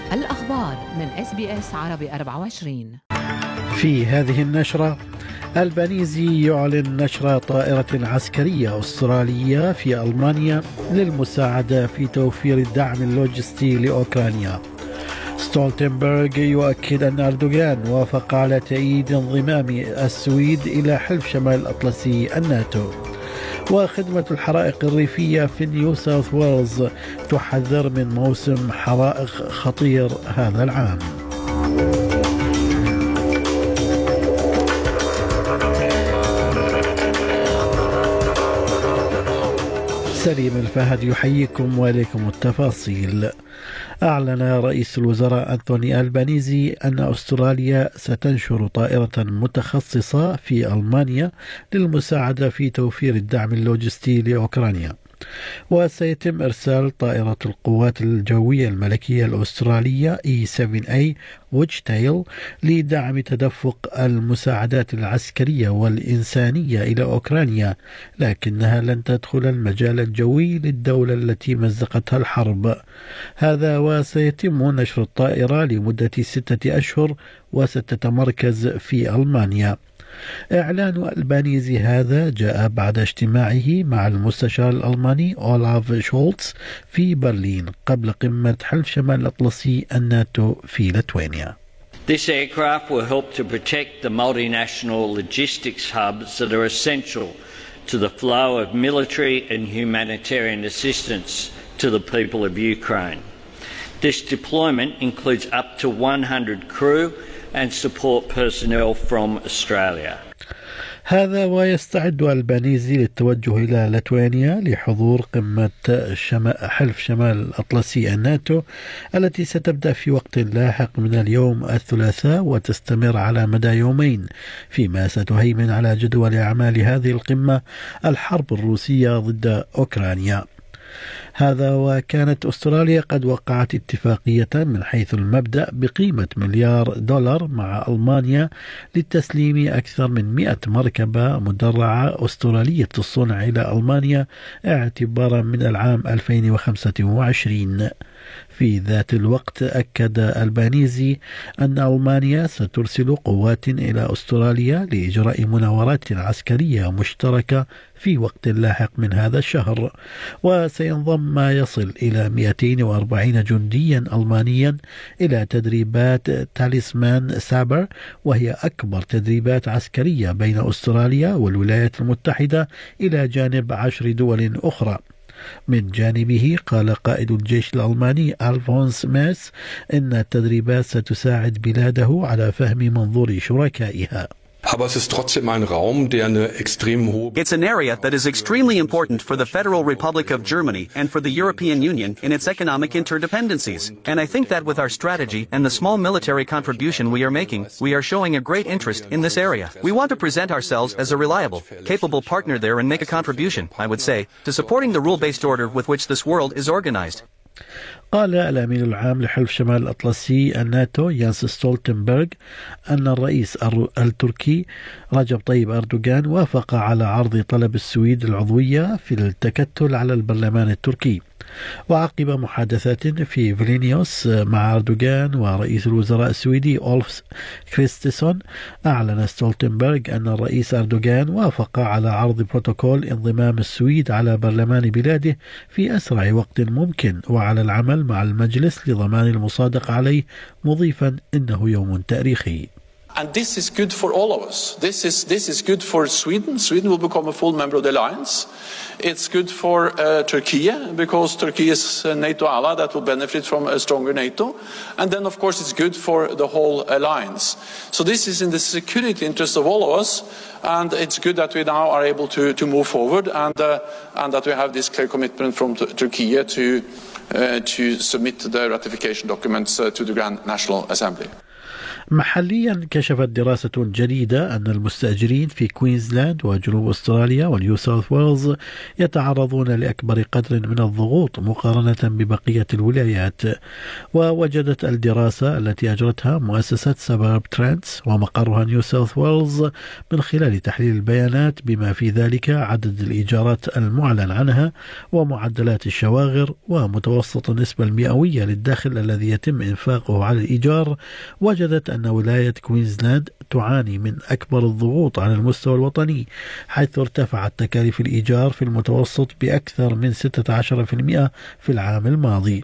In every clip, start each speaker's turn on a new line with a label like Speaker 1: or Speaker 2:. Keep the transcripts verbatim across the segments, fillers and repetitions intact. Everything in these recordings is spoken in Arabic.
Speaker 1: الأخبار من إس بي إس عربي أربعة وعشرين.
Speaker 2: في هذه النشرة، البانيزي يعلن نشر طائرة عسكرية أسترالية في ألمانيا للمساعدة في توفير الدعم اللوجستي لأوكرانيا. ستولتنبرغ يؤكد أن أردوغان وافق على تأييد انضمام السويد إلى حلف شمال الأطلسي الناتو. وخدمة الحرائق الريفية في نيو ساوث ويلز تحذر من موسم حرائق خطير هذا العام. سليم الفهد يحييكم وإليكم التفاصيل. أعلن رئيس الوزراء أنتوني ألبانيزي أن أستراليا ستنشر طائرة متخصصة في ألمانيا للمساعدة في توفير الدعم اللوجستي لأوكرانيا، وسيتم إرسال طائرة القوات الجوية الملكية الأسترالية إي سبعة إيه ويتشتايل لدعم تدفق المساعدات العسكرية والإنسانية إلى أوكرانيا، لكنها لن تدخل المجال الجوي للدولة التي مزقتها الحرب. هذا وسيتم نشر الطائرة لمدة ستة أشهر وستتمركز في ألمانيا. إعلان ألبانيزي هذا جاء بعد اجتماعه مع المستشار الألماني أولاف شولتز في برلين قبل قمة حلف شمال الأطلسي الناتو في ليتوانيا.
Speaker 3: This aircraft will help to protect the multinational logistics hubs that are essential to the flow of military and humanitarian assistance to the people of Ukraine. This deployment includes up to one hundred crew and support personnel from Australia.
Speaker 2: هذا ويستعد ألبانيزي للتوجه إلى ليتوانيا لحضور قمة حلف شمال الأطلسي الناتو التي ستبدأ في وقت لاحق من اليوم الثلاثاء وتستمر على مدى يومين، فيما ستهيمن على جدول أعمال هذه القمة الحرب الروسية ضد أوكرانيا. هذا وكانت أستراليا قد وقعت اتفاقية من حيث المبدأ بقيمة مليار دولار مع ألمانيا للتسليم أكثر من مئة مركبة مدرعة أسترالية الصنع إلى ألمانيا اعتبارا من العام ألفين وخمسة وعشرين. في ذات الوقت أكد ألبانيزي أن ألمانيا سترسل قوات إلى أستراليا لإجراء مناورات عسكرية مشتركة في وقت لاحق من هذا الشهر، وسينضم ما يصل إلى مئتين وأربعين جنديا ألمانيا إلى تدريبات تاليسمان سابر، وهي أكبر تدريبات عسكرية بين أستراليا والولايات المتحدة إلى جانب عشر دول أخرى. من جانبه قال قائد الجيش الألماني ألفونس ماس إن التدريبات ستساعد بلاده على فهم منظور شركائها.
Speaker 4: It's an area that is extremely important for the Federal Republic of Germany and for the European Union in its economic interdependencies. And I think that with our strategy and the small military contribution we are making, we are showing a great interest in this area. We want to present ourselves as a reliable, capable partner there and make a contribution, I would say, to supporting the rule-based order with which this world is organized.
Speaker 2: قال الأمين العام لحلف شمال الأطلسي الناتو يانس ستولتنبرغ أن الرئيس التركي رجب طيب أردوغان وافق على عرض طلب السويد العضوية في التكتل على البرلمان التركي. وعقب محادثات في فيلنيوس مع أردوغان ورئيس الوزراء السويدي أولف كريستسون، أعلن ستولتنبرغ أن الرئيس أردوغان وافق على عرض بروتوكول انضمام السويد على برلمان بلاده في أسرع وقت ممكن، وعلى العمل مع المجلس لضمان المصادقة عليه، مضيفا إنه يوم تاريخي.
Speaker 5: And this is good for all of us. This is this is good for Sweden. Sweden will become a full member of the alliance. It's good for uh, Turkey because Turkey is a NATO ally that will benefit from a stronger NATO. And then, of course, it's good for the whole alliance. So this is in the security interest of all of us, and it's good that we now are able to to move forward and uh, and that we have this clear commitment from t- Turkey to uh, to submit the ratification documents uh, to the Grand National Assembly.
Speaker 2: محليا كشفت دراسة جديدة أن المستأجرين في كوينزلاند وجنوب أستراليا ونيو ساوث ويلز يتعرضون لأكبر قدر من الضغوط مقارنة ببقية الولايات. ووجدت الدراسة التي أجرتها مؤسسة سبارب ترندز ومقرها نيو ساوث ويلز من خلال تحليل البيانات بما في ذلك عدد الإيجارات المعلن عنها ومعدلات الشواغر ومتوسط النسبة المئوية للدخل الذي يتم إنفاقه على الإيجار، وجدت أن ولاية كوينزلاند تعاني من أكبر الضغوط على المستوى الوطني، حيث ارتفعت تكاليف الإيجار في المتوسط بأكثر من ستة عشر بالمئة في العام الماضي.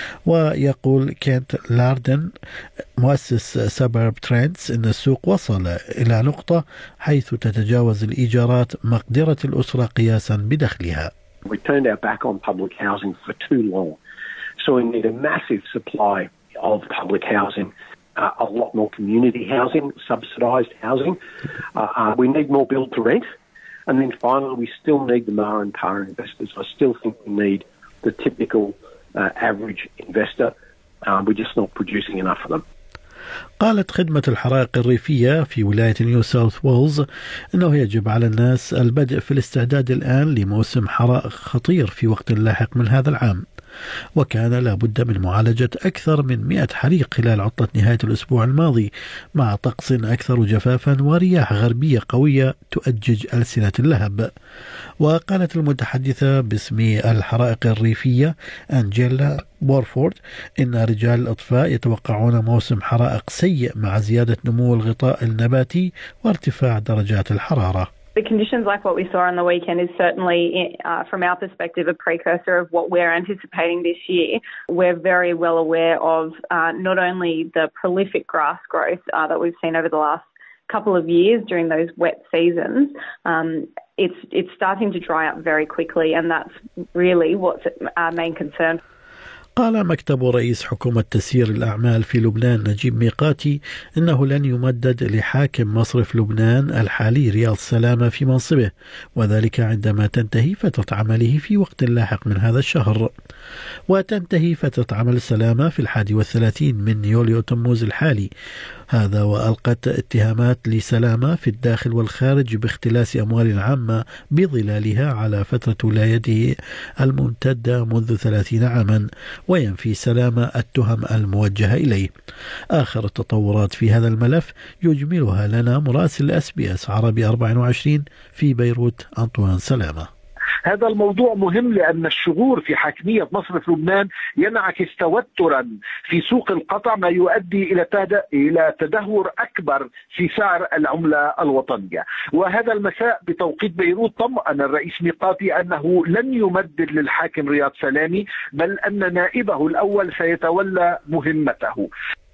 Speaker 2: ويقول كينت لاردن مؤسس سبارب ترندز أن السوق وصل إلى نقطة حيث تتجاوز الإيجارات مقدرة الأسرة قياسا بدخلها.
Speaker 6: We turned our back on public housing for too long. So we need a massive supply of public housing, uh, a lot more community housing, subsidised housing. Uh, uh, we need more build to rent. And then finally, we still need the ma and pa investors. I still think we need the typical uh, average investor. Uh, we're just not producing enough of them.
Speaker 2: قالت خدمة الحرائق الريفية في ولاية نيو ساوث ويلز أنه يجب على الناس البدء في الاستعداد الآن لموسم حرائق خطير في وقت لاحق من هذا العام، وكان لابد من معالجة أكثر من مئة حريق خلال عطلة نهاية الأسبوع الماضي مع طقس أكثر جفافا ورياح غربية قوية تؤجج ألسنة اللهب. وقالت المتحدثة باسم الحرائق الريفية أنجيلا بورفورد إن رجال الإطفاء يتوقعون موسم حرائق سيء مع زيادة نمو الغطاء النباتي وارتفاع درجات الحرارة.
Speaker 7: The conditions like what we saw on the weekend is certainly, uh, from our perspective, a precursor of what we're anticipating this year. We're very well aware of uh, not only the prolific grass growth uh, that we've seen over the last couple of years during those wet seasons. Um, it's it's starting to dry up very quickly, and that's really what's our main concern.
Speaker 2: قال مكتب رئيس حكومة تسيير الأعمال في لبنان نجيب ميقاتي إنه لن يمدد لحاكم مصرف لبنان الحالي رياض سلامة في منصبه، وذلك عندما تنتهي فترة عمله في وقت لاحق من هذا الشهر. وتنتهي فترة عمل سلامة في الحادي والثلاثين من يوليو تموز الحالي. هذا وألقت اتهامات لسلامة في الداخل والخارج باختلاس أموال عامة بظلالها على فترة ولايته الممتدة منذ ثلاثين عاما، وينفي سلامة التهم الموجهة إليه. آخر التطورات في هذا الملف يجملها لنا مراسل الأس بي إس عربي أربعة وعشرين في بيروت أنطوان سلامة.
Speaker 8: هذا الموضوع مهم لأن الشغور في حاكمية مصرف لبنان ينعكس توترا في سوق القطع، ما يؤدي إلى إلى تدهور أكبر في سعر العملة الوطنية. وهذا المساء بتوقيت بيروت طمأن الرئيس ميقاتي أنه لن يمدد للحاكم رياض سلامي، بل أن نائبه الأول سيتولى مهمته.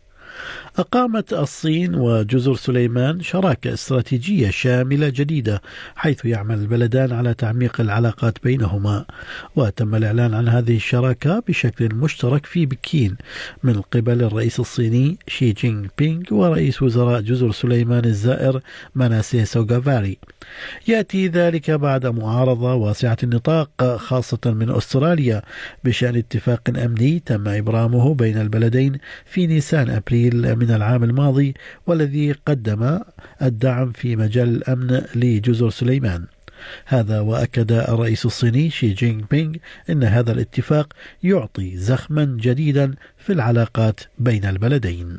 Speaker 2: أقامت الصين وجزر سليمان شراكة استراتيجية شاملة جديدة حيث يعمل البلدان على تعميق العلاقات بينهما، وتم الإعلان عن هذه الشراكة بشكل مشترك في بكين من قبل الرئيس الصيني شي جين بينغ ورئيس وزراء جزر سليمان الزائر مناسيه سوغافاري. يأتي ذلك بعد معارضة واسعة النطاق خاصة من أستراليا بشأن اتفاق أمني تم إبرامه بين البلدين في نيسان أبريل من العام الماضي، والذي قدم الدعم في مجال الأمن لجزر سليمان. هذا وأكد الرئيس الصيني شي جين بينغ أن هذا الاتفاق يعطي زخما جديدا في العلاقات بين البلدين.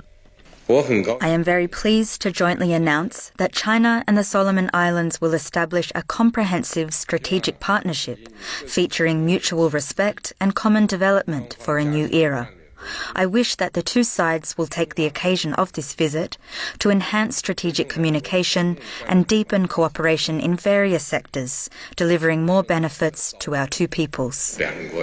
Speaker 9: I am very pleased to jointly announce that China and the Solomon Islands will establish a comprehensive strategic partnership featuring mutual respect and common development for a new era. I wish that the two sides will take the occasion of this visit to enhance strategic communication and deepen cooperation in various sectors, delivering more benefits to our two peoples.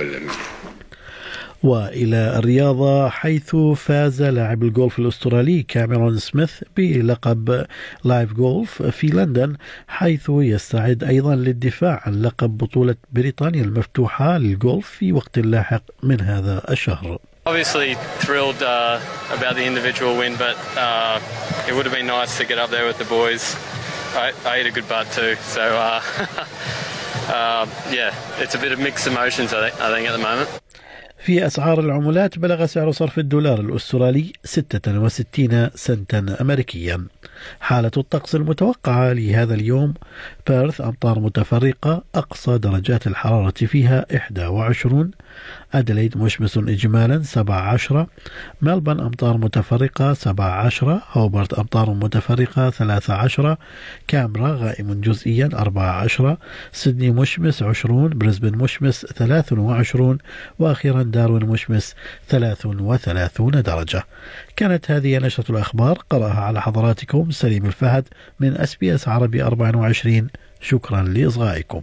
Speaker 2: وإلى الرياضة، حيث فاز لاعب الجولف الأسترالي كاميرون سميث بلقب لايف جولف في لندن، حيث يستعد أيضا للدفاع عن لقب بطولة بريطانيا المفتوحة للجولف في وقت لاحق من هذا الشهر.
Speaker 10: Obviously thrilled uh, about the individual win, but uh, it would have been nice to get up there with the boys. I, I ate a good bud too, so uh, uh, yeah, it's a bit of mixed emotions I think, I think at the moment.
Speaker 2: في أسعار العملات بلغ سعر صرف الدولار الأسترالي ستة وستين سنتا أمريكيا. حالة الطقس المتوقعة لهذا اليوم: بيرث أمطار متفرقة، أقصى درجات الحرارة فيها إحدى وعشرين. أدليد مشمس إجمالا سبعة عشر. ملبن أمطار متفرقة سبعة عشر. هوبرت أمطار متفرقة ثلاثة عشر. كامبرا غائم جزئيا أربعة عشر. سيدني مشمس عشرون. بريسبن مشمس ثلاث وعشرون. وأخيرا داروين مشمس ثلاث وثلاثون درجة. كانت هذه نشرة الأخبار، قرأها على حضراتكم سليم الفهد من إس بي إس عربي أربعة وعشرين. شكرا لإصغائكم.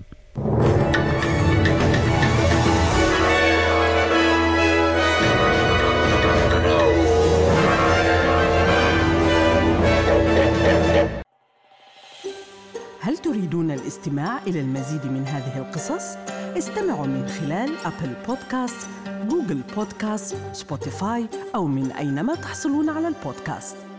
Speaker 11: هل تريدون الاستماع إلى المزيد من هذه القصص؟ استمعوا من خلال أبل بودكاست، جوجل بودكاست، سبوتيفاي أو من أينما تحصلون على البودكاست.